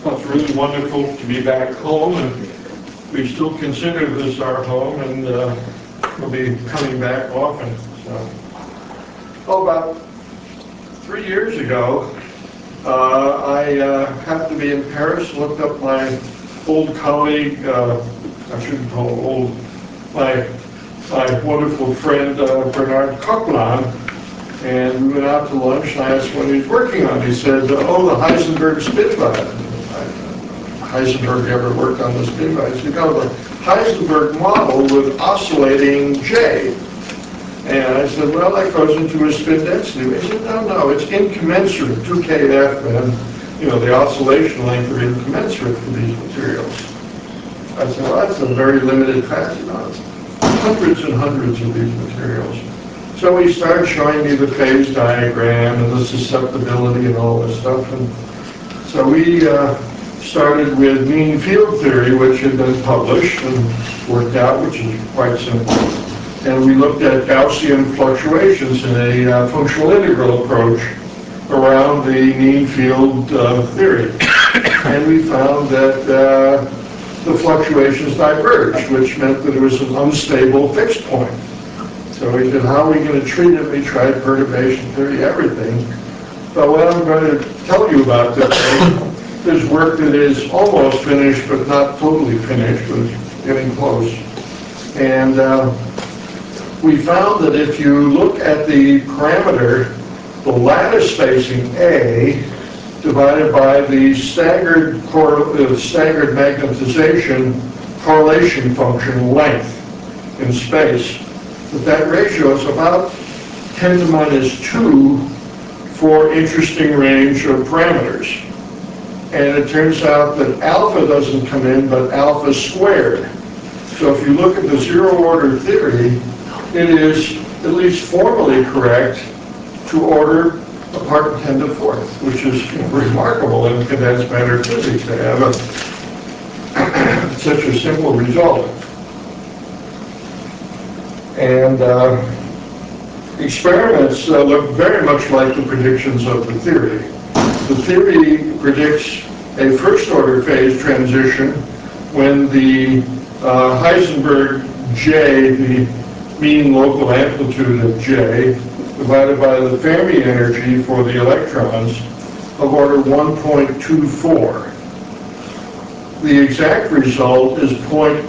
It's really wonderful to be back home, and we still consider this our home, and we'll be coming back often. So, about 3 years ago, I happened to be in Paris, looked up my old colleague, I shouldn't call him old, my wonderful friend Bernard Coquelin, and we went out to lunch, and I asked what he was working on. He said, oh, the Heisenberg spin drive. Heisenberg ever worked on the spin drive? He said, no, the Heisenberg model with oscillating J. And I said, well, that goes into a spin density. He said, no, it's incommensurate, 2kF, and the oscillation length are incommensurate for these materials. I said, well, that's a very limited class. Hundreds and hundreds of these materials. So he started showing me the phase diagram and the susceptibility and all this stuff. And so we started with mean field theory, which had been published and worked out, which is quite simple. And we looked at Gaussian fluctuations in a functional integral approach around the mean field theory. And we found that the fluctuations diverged, which meant that it was an unstable fixed point. So we said, how are we going to treat it? We tried perturbation theory, everything. But what I'm going to tell you about today is work that is almost finished, but not totally finished, but getting close. And we found that if you look at the parameter, the lattice spacing A, divided by the staggered magnetization correlation function length in space, that ratio is about 10 to minus 2 for interesting range of parameters. And it turns out that alpha doesn't come in, but alpha squared. So if you look at the zero order theory, it is at least formally correct to order apart 10 to the fourth, which is remarkable in condensed matter physics to have such a simple result. And experiments look very much like the predictions of the theory. The theory predicts a first-order phase transition when the Heisenberg J, the mean local amplitude of J, divided by the Fermi energy for the electrons of order 1.24. The exact result is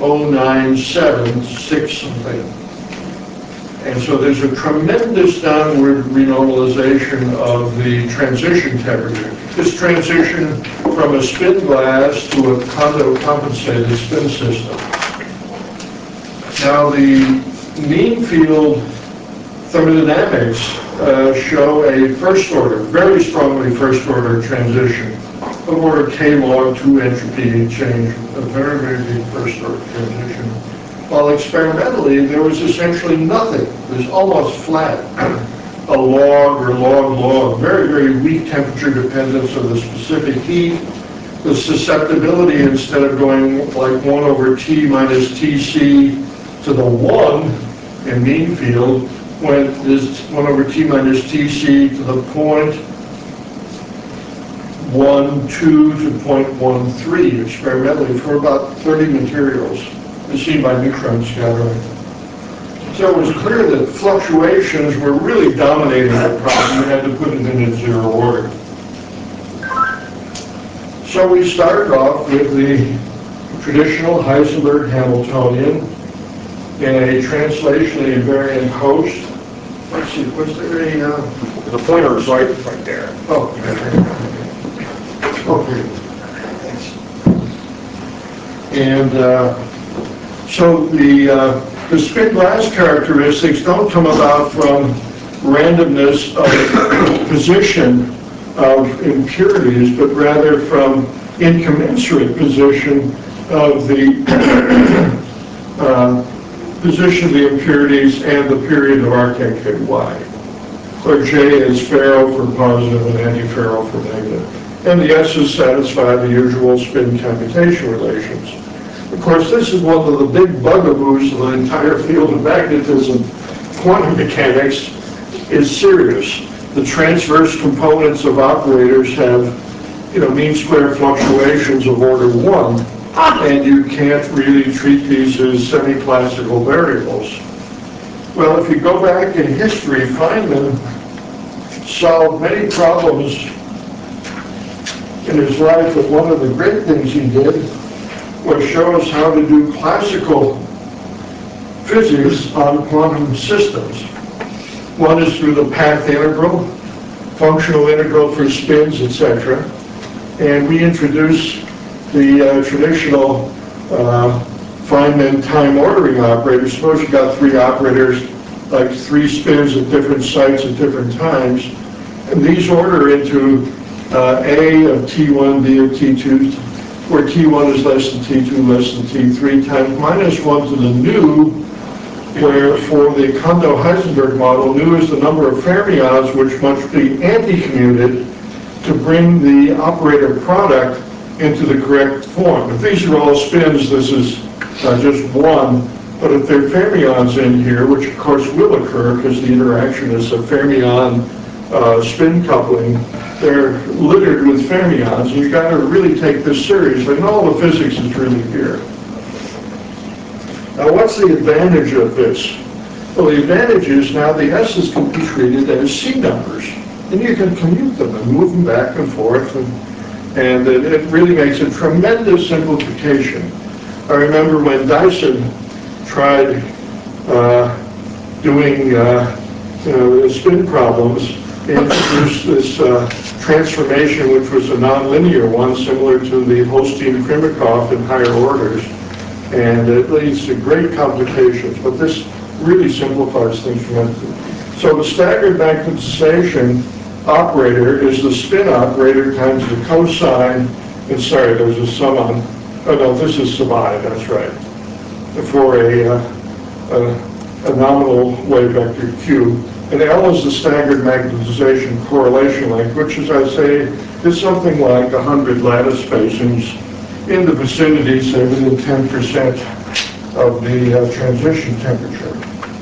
0.0976 something. And so there's a tremendous downward renormalization of the transition temperature. This transition from a spin glass to a Kondo compensated spin system. Now the mean field thermodynamics show a first order, very strongly first order transition of order K log 2 entropy change, a very, very big first order transition. While experimentally, there was essentially nothing. It was almost flat. A log or log, very, very weak temperature dependence of the specific heat. The susceptibility, instead of going like 1 over T minus TC to the 1 in mean field, went is 1 over T minus TC to the 0.12 to 0.13 experimentally for about 30 materials, as seen by neutron scattering. So it was clear that fluctuations were really dominating the problem. You had to put it in zero order. So we started off with the traditional Heisenberg Hamiltonian in a translationally invariant host. Let's see, was there a... the pointer is right there. Oh, okay. Thanks. And so the spin glass characteristics don't come about from randomness of position of impurities, but rather from incommensurate position of the position of the impurities and the period of arc activity Y, where J is ferro for positive and anti-ferro for negative. And the S's satisfy the usual spin commutation relations. Of course, this is one of the big bugaboos of the entire field of magnetism. Quantum mechanics is serious. The transverse components of operators have mean square fluctuations of order 1, and you can't really treat these as semi-classical variables. Well, if you go back in history, Feynman solved many problems in his life, but one of the great things he did was show us how to do classical physics on quantum systems. One is through the path integral, functional integral for spins, etc. And we introduced the traditional Feynman time ordering operator. Suppose you got 3 operators, like 3 spins at different sites at different times, and these order into A of T1, B of T2, where T1 is less than T2, less than T3, times minus 1 to the nu, where for the Kondo-Heisenberg model, nu is the number of fermions which must be anti-commuted to bring the operator product into the correct form. If these are all spins, this is just 1. But if there are fermions in here, which of course will occur because the interaction is a fermion spin coupling, they're littered with fermions, and you've got to really take this seriously, and all the physics is really here. Now, what's the advantage of this? Well, the advantage is now the S's can be treated as C numbers, and you can commute them and move them back and forth, and it really makes a tremendous simplification. I remember when Dyson tried doing spin problems, he introduced this transformation, which was a nonlinear one, similar to the Holstein-Krimakov in higher orders, and it leads to great complications, but this really simplifies things tremendously. So the staggered magnetization operator is the spin operator times the cosine, and sorry, there's a sum on, oh no, this is sum I, that's right, for a nominal wave vector Q. And L is the staggered magnetization correlation length, which, as I say, is something like 100 lattice spacings in the vicinity, say, within 10% of the transition temperature.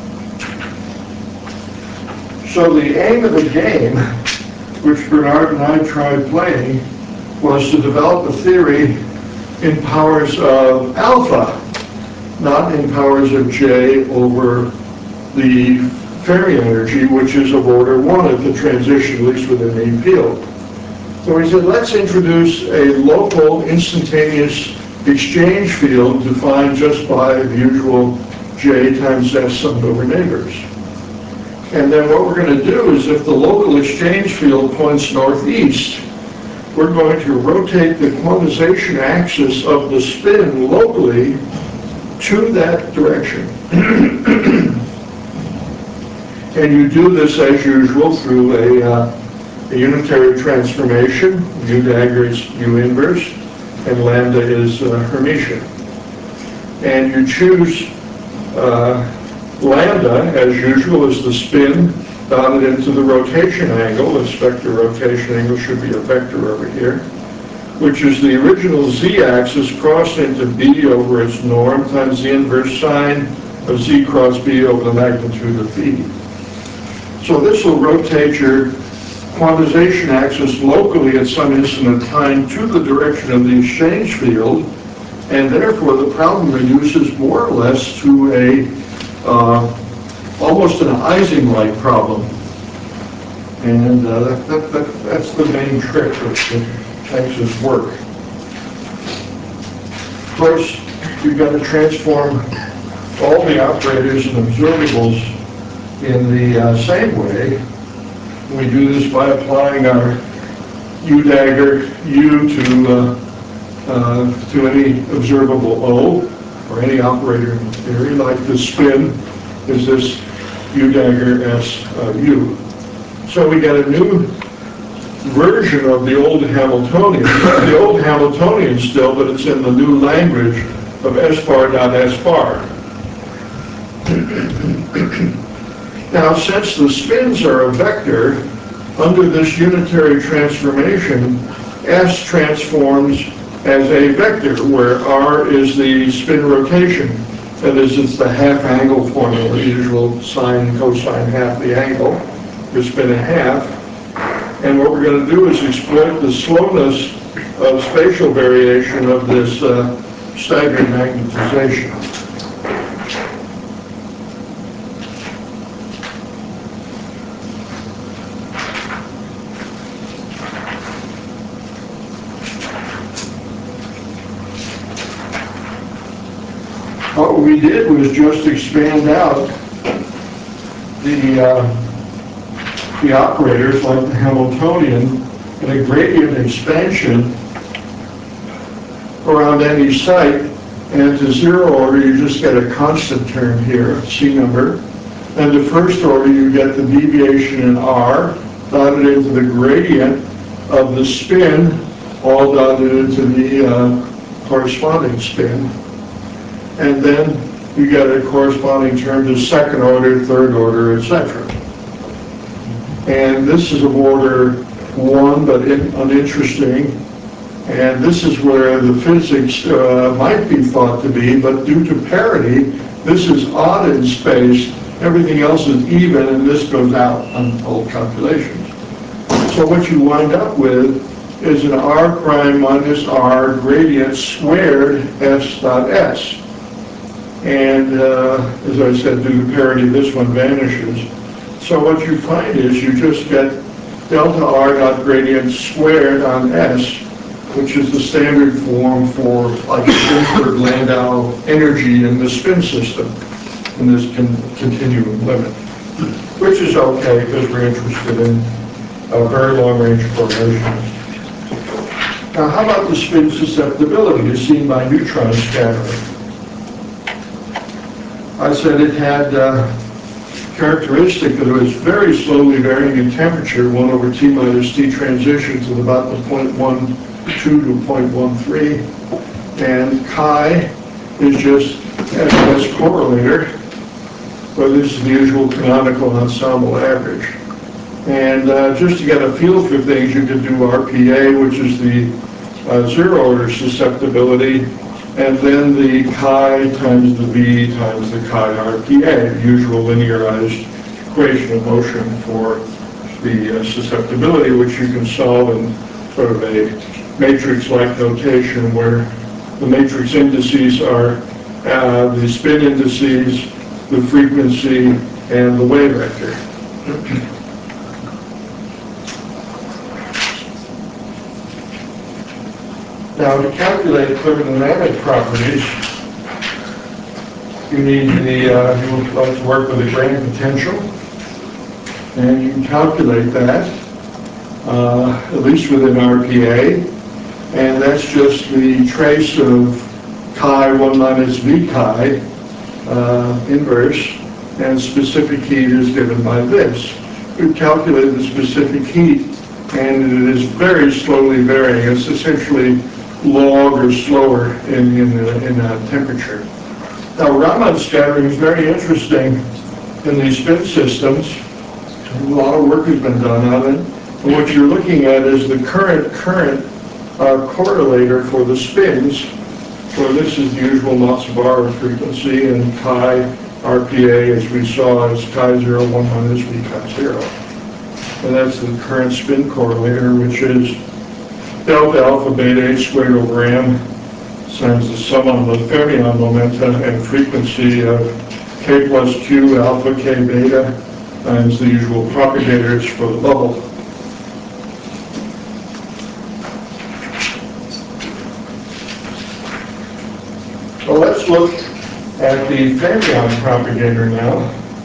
So the aim of the game, which Bernard and I tried playing, was to develop a theory in powers of alpha, not in powers of J over the Fermi energy, which is of order 1 at the transition, at least with the mean field. So he said, let's introduce a local instantaneous exchange field defined just by the usual J times S summed over neighbors. And then what we're going to do is, if the local exchange field points northeast, we're going to rotate the quantization axis of the spin locally to that direction. And you do this as usual through a unitary transformation. U dagger is U inverse, and lambda is Hermitian. And you choose lambda, as usual, as the spin dotted into the rotation angle. This vector rotation angle should be a vector over here, which is the original z-axis crossed into b over its norm times the inverse sine of z cross b over the magnitude of b. So this will rotate your quantization axis locally at some instant of time to the direction of the exchange field, and therefore the problem reduces more or less to almost an Ising-like problem. And that's the main trick that makes this work. Of course, you've got to transform all the operators and observables in the same way. We do this by applying our U dagger U to any observable O, or any operator in theory, like the spin is this U dagger S U. So we get a new version of the old Hamiltonian. The old Hamiltonian still, but it's in the new language of S bar dot S bar. Now, since the spins are a vector, under this unitary transformation, S transforms as a vector, where R is the spin rotation. That is, it's the half angle formula, the usual sine and cosine half the angle. You spin a half. And what we're going to do is exploit the slowness of spatial variation of this staggered magnetization. What we did was just expand out the operators like the Hamiltonian in a gradient expansion around any site, and to zero order you just get a constant term here, C number, and to first order you get the deviation in R dotted into the gradient of the spin, all dotted into the corresponding spin, and then you get a corresponding term to second order, third order, etc. And this is of order 1, but uninteresting. And this is where the physics might be thought to be, but due to parity, this is odd in space, everything else is even, and this goes out on old calculations. So what you wind up with is an R prime minus R gradient squared S dot S. And as I said, due to parity, this one vanishes. So what you find is you just get delta R dot gradient squared on S, which is the standard form for like Stanford-Landau energy in the spin system in this continuum limit, which is okay because we're interested in very long-range correlations. Now, how about the spin susceptibility as seen by neutron scattering? I said it had characteristic that it was very slowly varying in temperature, 1 over T minus T transition to about the 0.12 to 0.13, and chi is just S correlator, but this is the usual canonical ensemble average. And just to get a feel for things, you could do RPA, which is the zero order susceptibility, and then the chi times the V times the chi RPA, the usual linearized equation of motion for the susceptibility, which you can solve in sort of a matrix-like notation where the matrix indices are the spin indices, the frequency, and the wave vector. Now, to calculate thermodynamic properties, you need you would like to work with a grand potential, and you can calculate that, at least within RPA, and that's just the trace of chi 1 minus V chi inverse, and specific heat is given by this. We've calculated the specific heat, and it is very slowly varying. It's essentially log or slower in temperature. Now, Raman scattering is very interesting in these spin systems. A lot of work has been done on it. And what you're looking at is the current correlator for the spins. So this is the usual Matsubar frequency, and chi RPA, as we saw, is chi 0, 1 minus V chi 0. And that's the current spin correlator, which is delta alpha beta H squared over m times the sum of the fermion momenta and frequency of k plus q alpha k beta times the usual propagators for the bubble. So let's look at the fermion propagator now.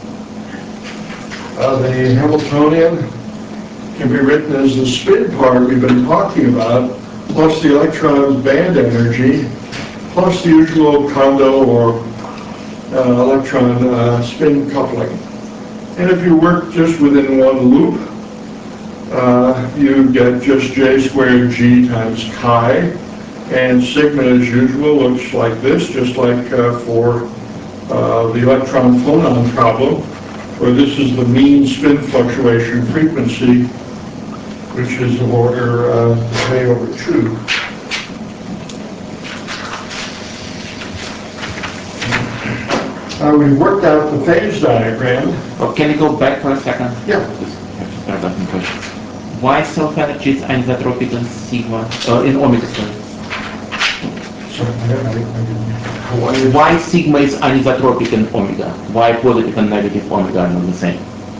The Hamiltonian can be written as the spin part we've been talking about, plus the electron's band energy, plus the usual Kondo or electron spin coupling. And if you work just within one loop, you get just J squared G times chi, and sigma as usual looks like this, just like for the electron phonon problem, where this is the mean spin fluctuation frequency, which is of order J over 2. We've worked out the phase diagram. Oh, can you go back for a second? Yeah. Just have to start up in question. Why self-energy is anisotropic in sigma, in omega squared? So Why sigma is anisotropic in omega? Why positive and negative omega are not the same?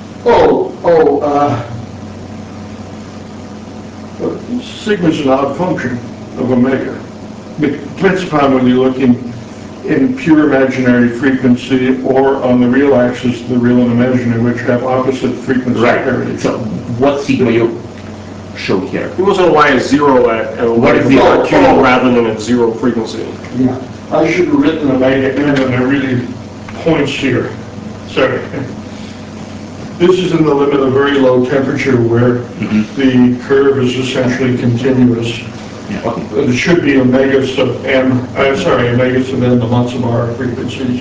Sigma is an odd function of omega. It depends upon whether you're looking in pure imaginary frequency or on the real axis, the real and imaginary, which have opposite frequency parity. So what sigma you show here? He wants to know why it's zero at What is zero? Q rather than at zero frequency. Yeah, I should have written omega n, and it really points here. Sorry. This is in the limit of very low temperature where the curve is essentially continuous. Yeah, okay. It should be omega sub m, omega sub n, the Monson-Bar frequencies.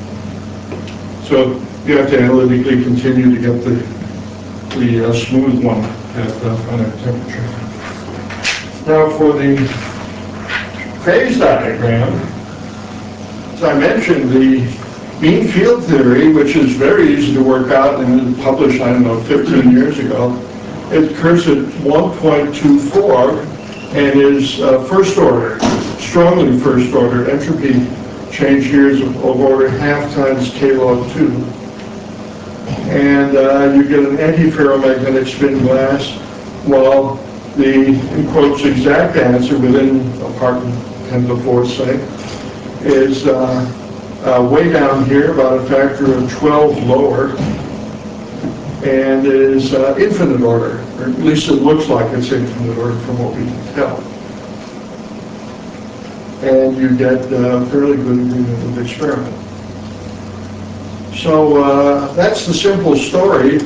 So you have to analytically continue to get the smooth one at finite temperature. Now for the phase diagram, as I mentioned, the mean field theory, which is very easy to work out and published, 15 years ago, it occurs at 1.24 and is first order, strongly first order. Entropy change here is of order half times k log 2. And you get an antiferromagnetic spin glass, while the, in quotes, exact answer within a part 10 to the fourth, say, is way down here, about a factor of 12 lower, and is infinite order, or at least it looks like it's infinite order from what we can tell. And you get fairly good agreement with the experiment. So that's the simple story.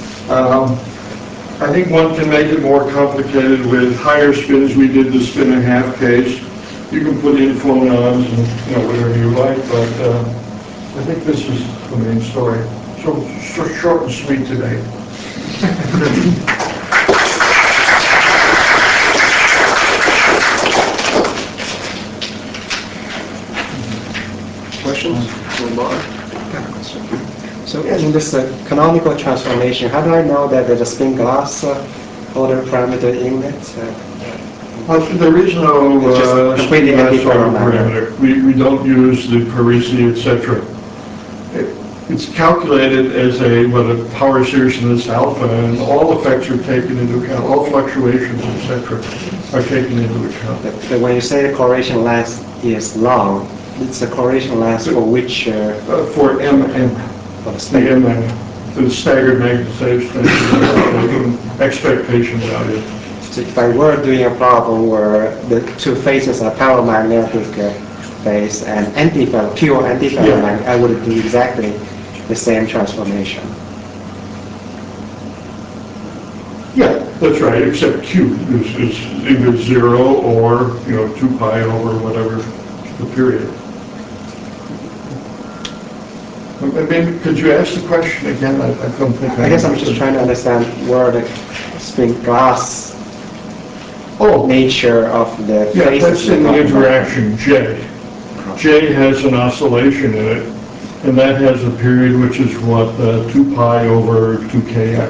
I think one can make it more complicated with higher spins. We did the spin and a half case. You can put in phonons and whatever you like, but I think this is the main story. So short and sweet today. Questions? So in this canonical transformation, how do I know that there's a spin glass order parameter in it? There is no It's just completely spin glass anti-ferromagnetic. parameter. We don't use the Parisi, etc. It's calculated as a power series in this alpha, and all effects are taken into account. All fluctuations, etc., are taken into account. But when you say the correlation length is long, it's a correlation length for which? For MM. For the The spin. MM, the staggered magnetization expectation value. So if I were doing a problem where the two phases are paramagnetic phase and pure antiferromagnetic, I would do exactly the same transformation. Yeah, that's right, except Q is either 0 or 2 pi over whatever the period. Maybe, could you ask the question again? I don't think I guess I'm just trying to understand where the spin glass nature of the Yeah, phases. that's in the interaction, J. J has an oscillation in it, and that has a period which is 2 pi over 2kf.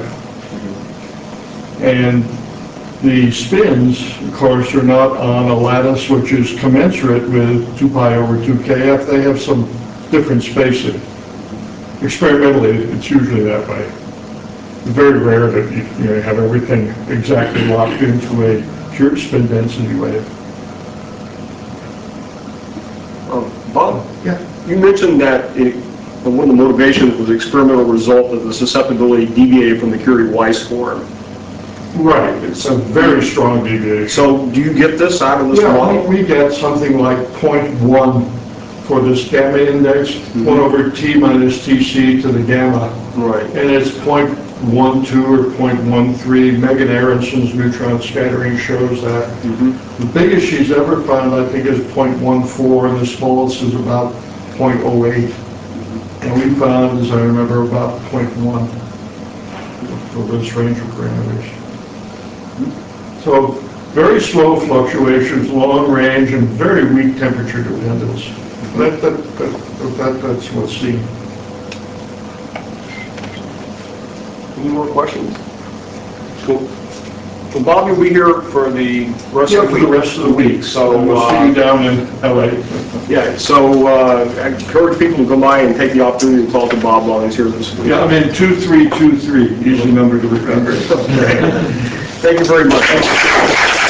And the spins, of course, are not on a lattice which is commensurate with 2 pi over 2kf. They have some different spacing. Experimentally, it's usually that way. It's very rare that you have everything exactly locked into a pure spin density wave. Bob? Yeah. You mentioned that one of the motivations was the experimental result of the susceptibility deviated from the Curie-Weiss score. Right, it's a very strong deviation. So do you get this out of this model? We get something like 0.1 for this gamma index, 1 over T minus TC to the gamma. Right. And it's 0.12 or 0.13. Megan Aronson's neutron scattering shows that. The biggest she's ever found, I think, is 0.14, and the smallest is about 0.08. And we found, as I remember, about 0.1 for this range of parameters. So very slow fluctuations, long range, and very weak temperature dependence. That's what's seen. Any more questions? Cool. Well, Bob, you'll be here for the rest Yeah, of for the the week. rest of the week, so we'll see you down in LA. Yeah, so I encourage people to come by and take the opportunity to talk to Bob while he's here this week. Yeah, I'm in 2323, easy number to remember. Thank you very much.